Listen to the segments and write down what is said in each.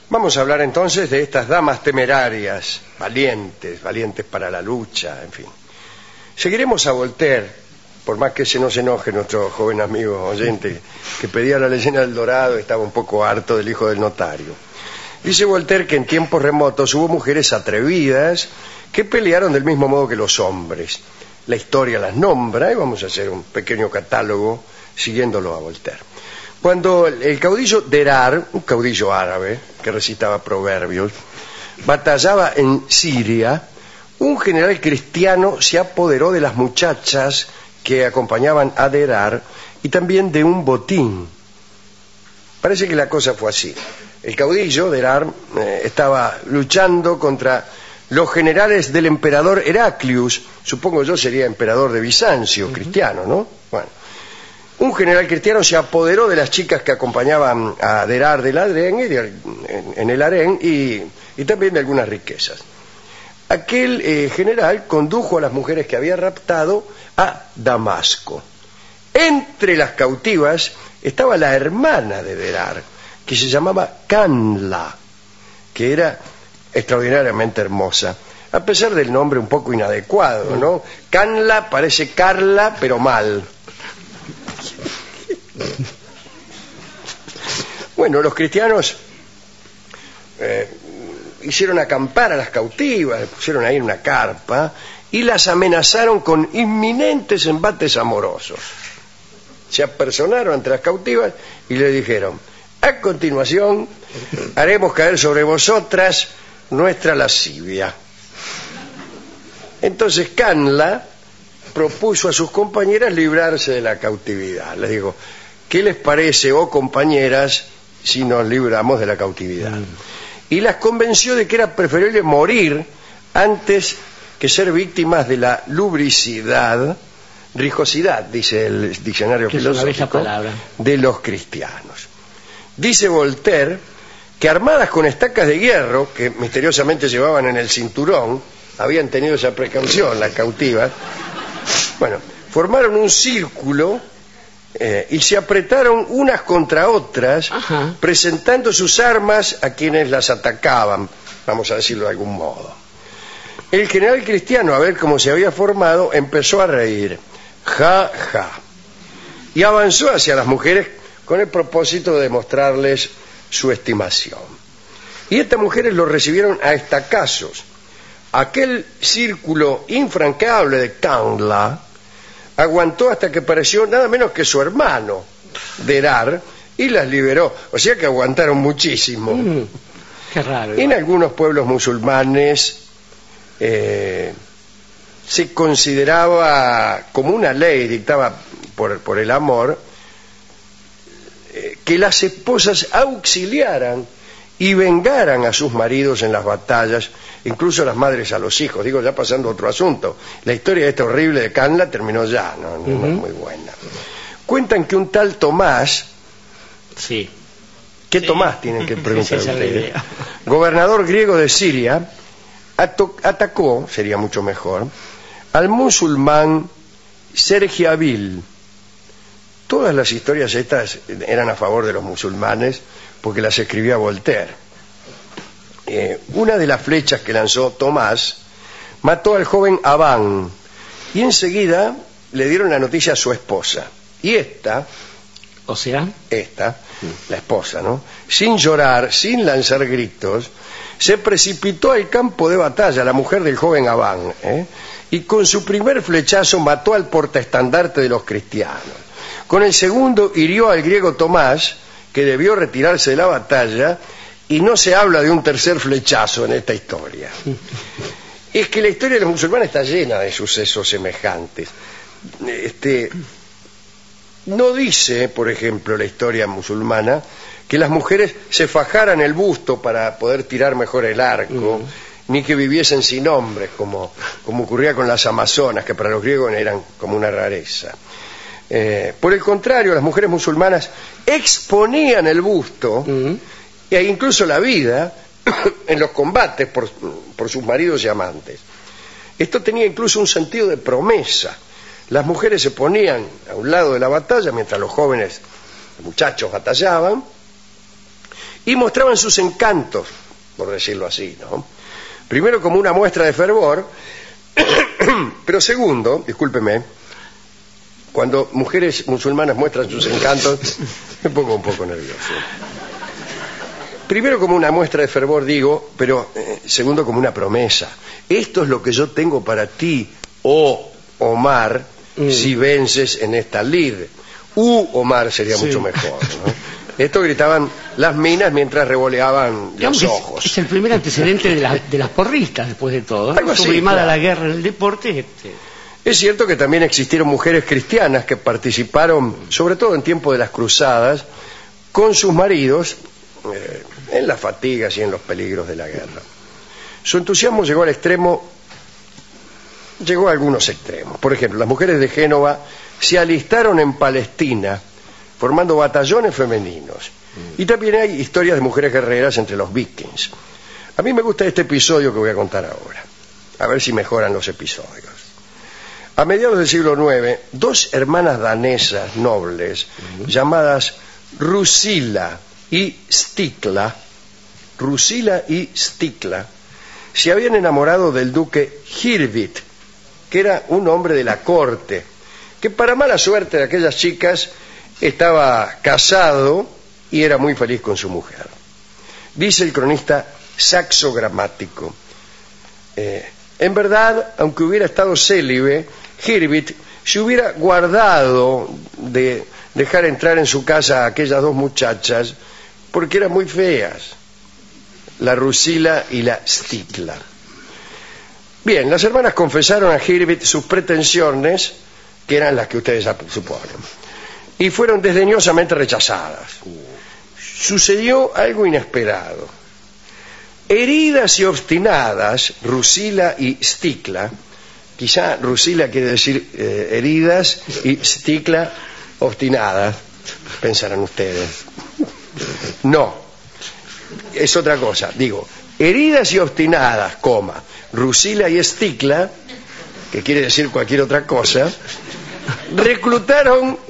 Vamos a hablar entonces de estas damas temerarias, valientes para la lucha, en fin. Seguiremos a Voltaire, por más que se nos enoje nuestro joven amigo oyente que pedía la leyenda del Dorado, estaba un poco harto del hijo del notario. Dice Voltaire que en tiempos remotos hubo mujeres atrevidas que pelearon del mismo modo que los hombres. La historia las nombra y vamos a hacer un pequeño catálogo siguiéndolo a Voltaire. Cuando el caudillo Derar, un caudillo árabe que recitaba proverbios, batallaba en Siria, un general cristiano se apoderó de las muchachas que acompañaban a Derar y también de un botín. Parece que la cosa fue así. El caudillo Derar estaba luchando contra los generales del emperador Heraclius, supongo yo sería emperador de Bizancio, cristiano, ¿no? Bueno, un general cristiano se apoderó de las chicas que acompañaban a Derar del harén en el harén y también de algunas riquezas. Aquel general condujo a las mujeres que había raptado a Damasco. Entre las cautivas estaba la hermana de Derar, que se llamaba Canla, que era extraordinariamente hermosa, a pesar del nombre un poco inadecuado, ¿no? Canla parece Carla, pero mal. Bueno, los cristianos hicieron acampar a las cautivas, pusieron ahí en una carpa y las amenazaron con inminentes embates amorosos. Se apersonaron ante las cautivas y le dijeron: a continuación haremos caer sobre vosotras nuestra lascivia. Entonces Canla propuso a sus compañeras librarse de la cautividad. Les digo: ¿qué les parece, oh compañeras, si nos libramos de la cautividad? Y las convenció de que era preferible morir antes que ser víctimas de la lubricidad, rijosidad, dice el diccionario filosófico, de los cristianos. Dice Voltaire que armadas con estacas de hierro, que misteriosamente llevaban en el cinturón, habían tenido esa precaución las cautivas, bueno, formaron un círculo y se apretaron unas contra otras, presentando sus armas a quienes las atacaban, vamos a decirlo de algún modo. El general cristiano, a ver cómo se había formado, empezó a reír, ja, ja, y avanzó hacia las mujeres con el propósito de mostrarles su estimación. Y estas mujeres lo recibieron a estacazos. Aquel círculo infranqueable de Canla aguantó hasta que apareció nada menos que su hermano, Derar, y las liberó. O sea que aguantaron muchísimo. Qué raro. En algunos pueblos musulmanes se consideraba como una ley dictada por el amor que las esposas auxiliaran y vengaran a sus maridos en las batallas, incluso las madres a los hijos. Digo, ya pasando a otro asunto, la historia de esta horrible de Canla terminó ya, no es muy buena. Cuentan que un tal Tomás, sí. ¿qué sí. Tomás tienen que preguntar sí, ustedes? Gobernador griego de Siria, atacó, sería mucho mejor, al musulmán Sergiabil. Todas las historias estas eran a favor de los musulmanes porque las escribía Voltaire. Una de las flechas que lanzó Tomás mató al joven Abán y enseguida le dieron la noticia a su esposa. Y esta, la esposa, ¿no?, sin llorar, sin lanzar gritos, se precipitó al campo de batalla, la mujer del joven Abán, y con su primer flechazo mató al portaestandarte de los cristianos. Con el segundo hirió al griego Tomás, que debió retirarse de la batalla, y no se habla de un tercer flechazo en esta historia. Es que la historia de los musulmanes está llena de sucesos semejantes. No dice, por ejemplo, la historia musulmana que las mujeres se fajaran el busto para poder tirar mejor el arco, ni que viviesen sin hombres, como ocurría con las amazonas, que para los griegos eran como una rareza. Por el contrario, las mujeres musulmanas exponían el busto e incluso la vida en los combates por sus maridos y amantes. Esto tenía incluso un sentido de promesa. Las mujeres se ponían a un lado de la batalla mientras los jóvenes muchachos batallaban, y mostraban sus encantos, por decirlo así, ¿no? Primero como una muestra de fervor, pero segundo, discúlpeme, cuando mujeres musulmanas muestran sus encantos, me pongo un poco nervioso. Primero como una muestra de fervor, digo, pero segundo como una promesa. Esto es lo que yo tengo para ti, oh Omar, si vences en esta lid. Omar sería mucho mejor, ¿no? Esto gritaban las minas mientras revoleaban los ojos. Es el primer antecedente de las porristas, después de todo. Algo así, sublimada claro. la guerra en el deporte. Es cierto que también existieron mujeres cristianas que participaron, sobre todo en tiempo de las cruzadas, con sus maridos en las fatigas y en los peligros de la guerra. Su entusiasmo llegó a algunos extremos. Por ejemplo, las mujeres de Génova se alistaron en Palestina formando batallones femeninos. Y también hay historias de mujeres guerreras entre los vikings. A mí me gusta este episodio que voy a contar ahora. A ver si mejoran los episodios. A mediados del siglo IX, dos hermanas danesas nobles, llamadas Rusila y Stikla, se habían enamorado del duque Hirvit, que era un hombre de la corte, que para mala suerte de aquellas chicas estaba casado y era muy feliz con su mujer. Dice el cronista Saxo Gramático, en verdad, aunque hubiera estado célibe, Hirvit se hubiera guardado de dejar entrar en su casa a aquellas dos muchachas porque eran muy feas, la Rusila y la Stikla. Bien, las hermanas confesaron a Hirvit sus pretensiones, que eran las que ustedes suponen, y fueron desdeñosamente rechazadas. Sucedió algo inesperado. Heridas y obstinadas, Rusila y Stikla, quizá Rusila quiere decir heridas y Stikla obstinadas, pensarán ustedes. No, es otra cosa. Digo, heridas y obstinadas, Rusila y Stikla, que quiere decir cualquier otra cosa, reclutaron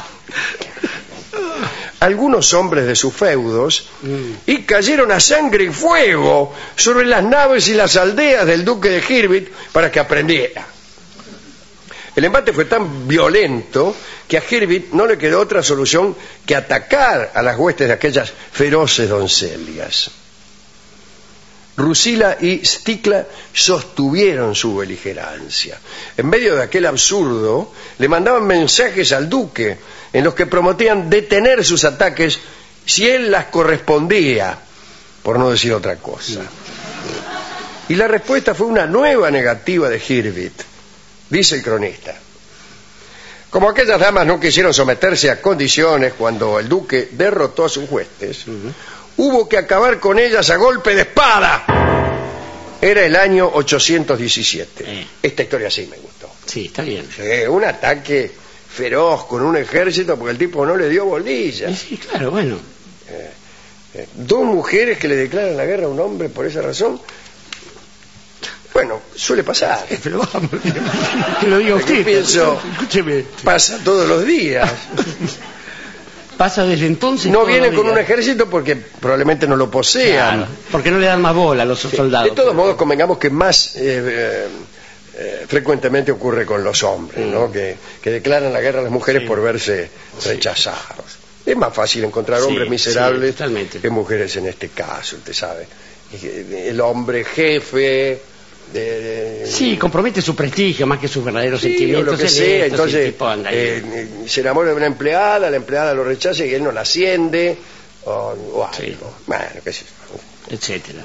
algunos hombres de sus feudos y cayeron a sangre y fuego sobre las naves y las aldeas del duque de Hirvit para que aprendiera. El embate fue tan violento que a Hirvit no le quedó otra solución que atacar a las huestes de aquellas feroces doncellas. Rusila y Stikla sostuvieron su beligerancia. En medio de aquel absurdo, le mandaban mensajes al duque en los que prometían detener sus ataques si él las correspondía, por no decir otra cosa. Y la respuesta fue una nueva negativa de Hirvit. Dice el cronista: como aquellas damas no quisieron someterse a condiciones cuando el duque derrotó a sus huestes, hubo que acabar con ellas a golpe de espada. Era el año 817. Esta historia sí me gustó. Sí, está bien. Un ataque feroz con un ejército porque el tipo no le dio bolilla. Sí, claro, bueno. Dos mujeres que le declaran la guerra a un hombre por esa razón. Bueno, suele pasar. Pero vamos, que lo diga usted. Yo pienso, escúcheme. pasa todos los días. Pasa desde entonces. No vienen con un ejército porque probablemente no lo posean. Claro, porque no le dan más bola a los soldados. De todos modos, convengamos que más frecuentemente ocurre con los hombres, ¿no? Que declaran la guerra a las mujeres por verse rechazados. Es más fácil encontrar hombres miserables que mujeres en este caso, usted sabe. El hombre jefe... sí, compromete su prestigio más que sus verdaderos sentimientos. O lo que sea, entonces se enamora de una empleada, la empleada lo rechaza y él no la asciende o algo. Sí. Bueno, qué sé yo. Etcétera.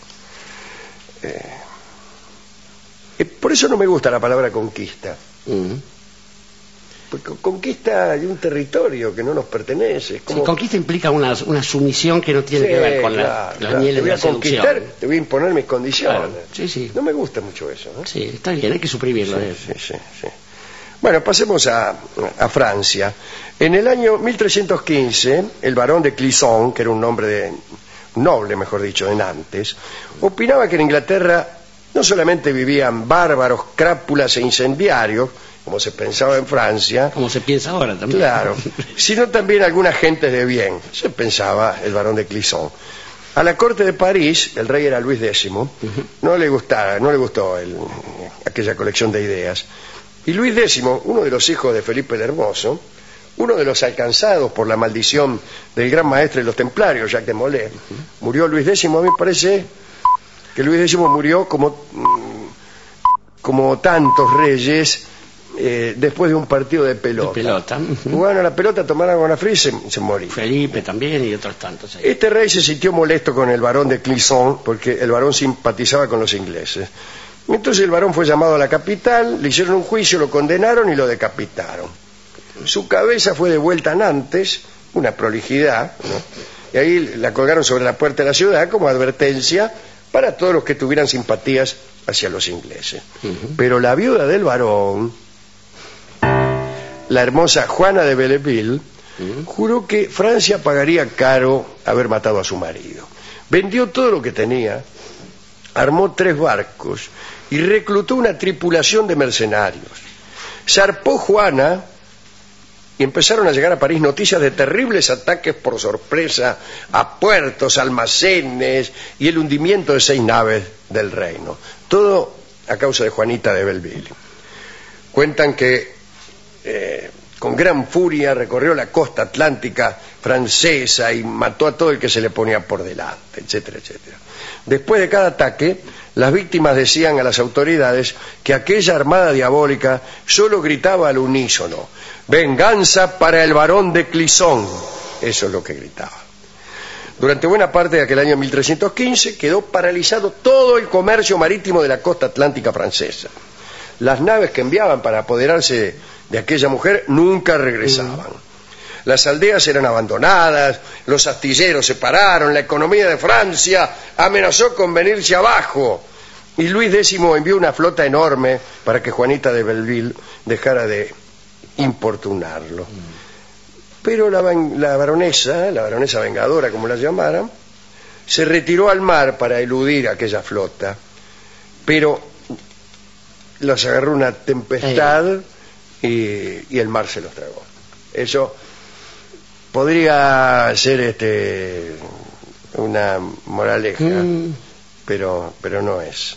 Por eso no me gusta la palabra conquista. Porque conquista de un territorio que no nos pertenece. Es como... Sí, conquista implica una sumisión que no tiene que ver con las mieles de la seducción. Te voy a imponer mis condiciones. Claro. Sí. No me gusta mucho eso, ¿no? Sí, está bien, hay que suprimirlo. Sí. Bueno, pasemos a Francia. En el año 1315, el barón de Clisson, que era un noble, mejor dicho, de Nantes, opinaba que en Inglaterra no solamente vivían bárbaros, crápulas e incendiarios, como se pensaba en Francia, como se piensa ahora también, claro, sino también algunas gentes de bien, se pensaba el barón de Clisson. A la corte de París, el rey era Luis X, no le gustó aquella colección de ideas. Y Luis X, uno de los hijos de Felipe el Hermoso, uno de los alcanzados por la maldición del gran maestre de los templarios, Jacques de Molay, murió Luis X. A mí me parece que Luis X murió como tantos reyes después de un partido de pelota. Jugaban a la pelota, tomaron agua fría y se morían. Felipe también y otros tantos. Ahí. Este rey se sintió molesto con el barón de Clisson porque el barón simpatizaba con los ingleses. Entonces el barón fue llamado a la capital, le hicieron un juicio, lo condenaron y lo decapitaron. Su cabeza fue devuelta a Nantes, una prolijidad, ¿no? Y ahí la colgaron sobre la puerta de la ciudad como advertencia para todos los que tuvieran simpatías hacia los ingleses. Pero la viuda del barón, la hermosa Juana de Belleville, juró que Francia pagaría caro haber matado a su marido. Vendió todo lo que tenía, armó 3 barcos y reclutó una tripulación de mercenarios. Zarpó Juana y empezaron a llegar a París noticias de terribles ataques por sorpresa a puertos, almacenes y el hundimiento de 6 naves del reino. Todo a causa de Juanita de Belleville. Cuentan que con gran furia recorrió la costa atlántica francesa y mató a todo el que se le ponía por delante, etcétera, etcétera. Después de cada ataque, las víctimas decían a las autoridades que aquella armada diabólica solo gritaba al unísono: venganza para el barón de Clisson. Eso es lo que gritaba. Durante buena parte de aquel año 1315 quedó paralizado todo el comercio marítimo de la costa atlántica francesa. Las naves que enviaban para apoderarse de aquella mujer nunca regresaban. Las aldeas eran abandonadas, los astilleros se pararon, la economía de Francia amenazó con venirse abajo. Y Luis X envió una flota enorme para que Juanita de Belleville dejara de importunarlo. Pero la baronesa vengadora, como la llamaran, se retiró al mar para eludir aquella flota, pero los agarró una tempestad y el mar se los tragó. Eso podría ser una moraleja, pero no es.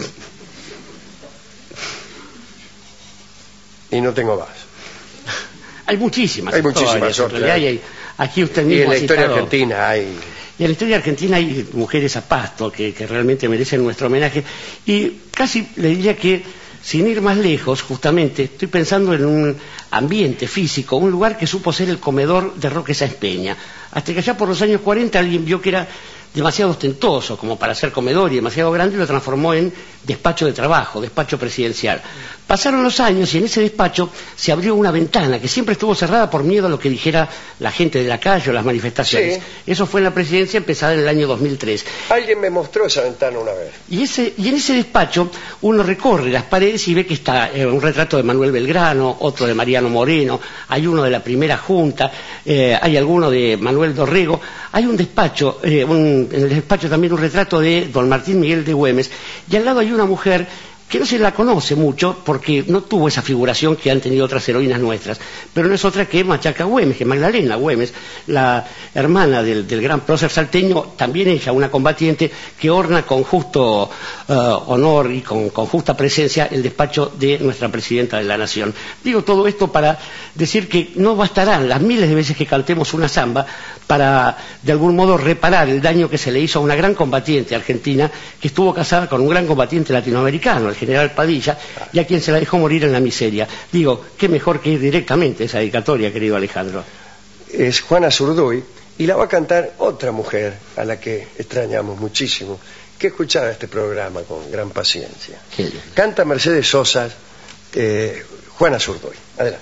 Y no tengo más. Hay muchísimas otras. Aquí usted mismo y en la historia argentina hay... Y en la historia argentina hay mujeres a pasto que realmente merecen nuestro homenaje. Y casi le diría que, sin ir más lejos, justamente, estoy pensando en un ambiente físico, un lugar que supo ser el comedor de Roque Sáenz Peña. Hasta que allá por los años 40 alguien vio que era demasiado ostentoso como para ser comedor y demasiado grande y lo transformó en despacho de trabajo, despacho presidencial. Pasaron los años y en ese despacho se abrió una ventana que siempre estuvo cerrada por miedo a lo que dijera la gente de la calle o las manifestaciones. Sí. Eso fue en la presidencia empezada en el año 2003. Alguien me mostró esa ventana una vez. Y en ese despacho uno recorre las paredes y ve que está un retrato de Manuel Belgrano, otro de Mariano Moreno, hay uno de la primera junta, hay alguno de Manuel Dorrego, hay un despacho, en el despacho también un retrato de don Martín Miguel de Güemes, y al lado hay una mujer que no se la conoce mucho porque no tuvo esa figuración que han tenido otras heroínas nuestras, pero no es otra que Machaca Güemes, que Magdalena Güemes, la hermana del gran prócer salteño, también ella una combatiente que orna con justo honor y con justa presencia el despacho de nuestra presidenta de la Nación. Digo todo esto para decir que no bastarán las miles de veces que cantemos una samba para de algún modo reparar el daño que se le hizo a una gran combatiente argentina que estuvo casada con un gran combatiente latinoamericano, el general Padilla, y a quien se la dejó morir en la miseria. Digo, qué mejor que ir directamente a esa dedicatoria, querido Alejandro. Es Juana Zurduy, y la va a cantar otra mujer a la que extrañamos muchísimo, que escuchaba este programa con gran paciencia. Canta Mercedes Sosa, Juana Zurduy. Adelante.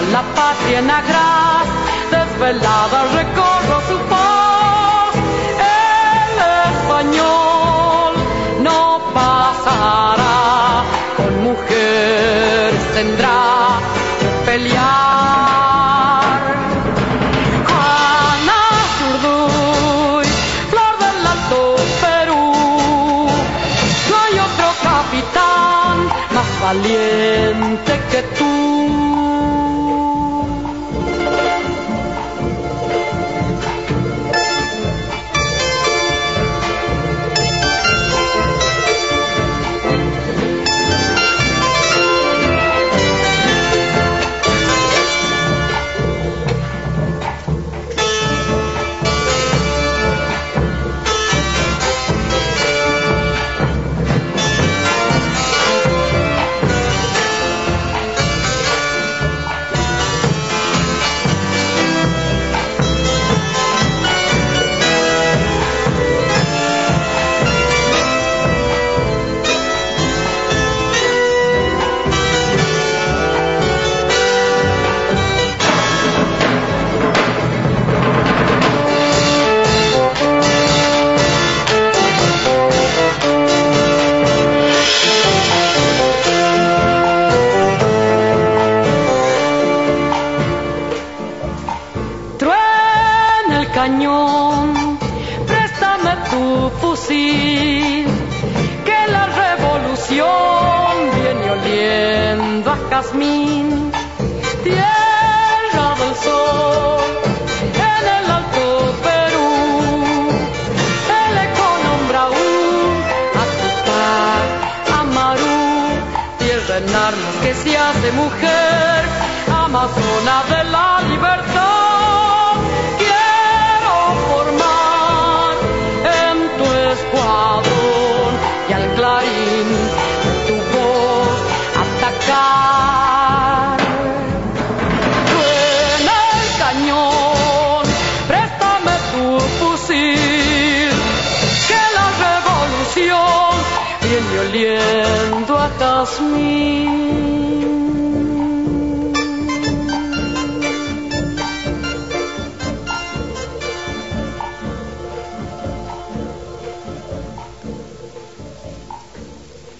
la patria en agraz, desvelada recorro su paz. El español no pasará, con mujeres tendrá que pelear. Juana Zurduy, flor del Alto Perú, no hay otro capitán más valiente que tú. Cañón, préstame tu fusil, que la revolución viene oliendo a jazmín. Tierra del sol, en el Alto Perú, el eco nombra aún a Tupac Amaru, tierra en armas que se hace mujer, amazona de la libertad. Y al clarín de tu voz atacar. Suena el cañón, préstame tu fusil, que la revolución viene oliendo a jazmín.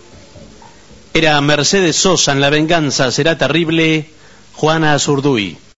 Era Mercedes Sosa en La venganza será terrible, Juana Zurduy.